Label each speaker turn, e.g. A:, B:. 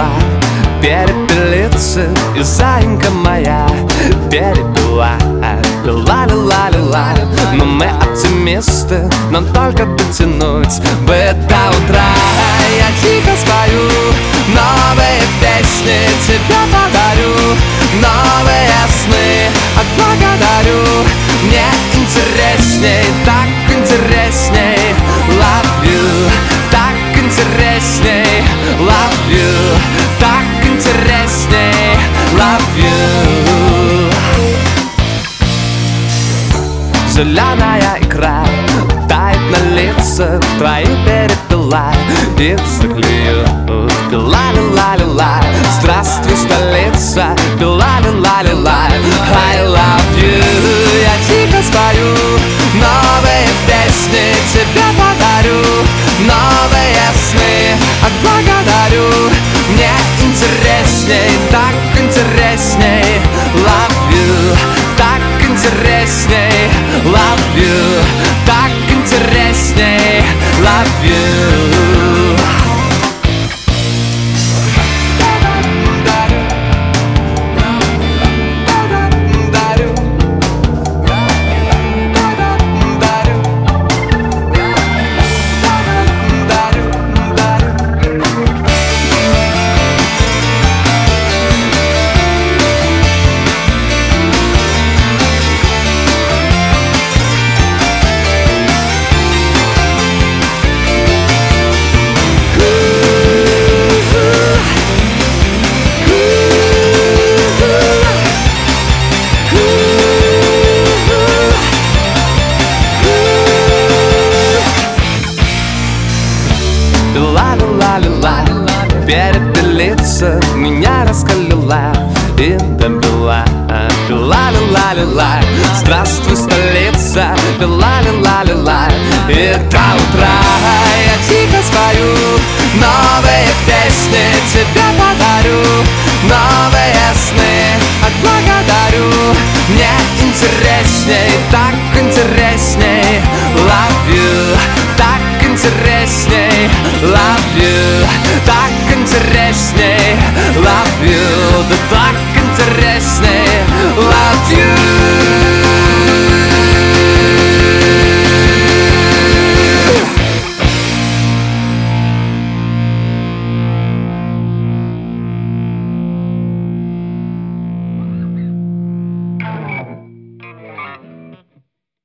A: перепила, перепелицы, и заинька моя перепила. Ла-ла-ла-ла-ла. Но мы оптимисты, нам только дотянуть бы до утра. Я тихо спою новые песни, тебе подарю новые сны. Отблагодарю, мне интересней, так интересней. Love you, так интересней. Love you, так интересней. Love you. Зеленая икра тает на лицах, твои перепела их заклюют. Ла-ла-ла-ла-ла. Здравствуй, столица. Ла-ла-ла-ла-ла. I love you. Я тихо спою новые песни, тебе подарю новые сны. Отблагодарю, мне интересней, так интересней. Love you, так интересней. Love you, так интересней. Love you. Ла-ла-ла-ла-ла. Перепелица меня раскалила и добила. Ла-ла-ла-ла-ла. Здравствуй, столица. Ла-ла-ла-ла-ла. И до утра я тихо спою новые песни, тебе подарю новые сны. Отблагодарю, мне интересней, так интересней. Love you, так интересней. Love you, так интересней. Love you.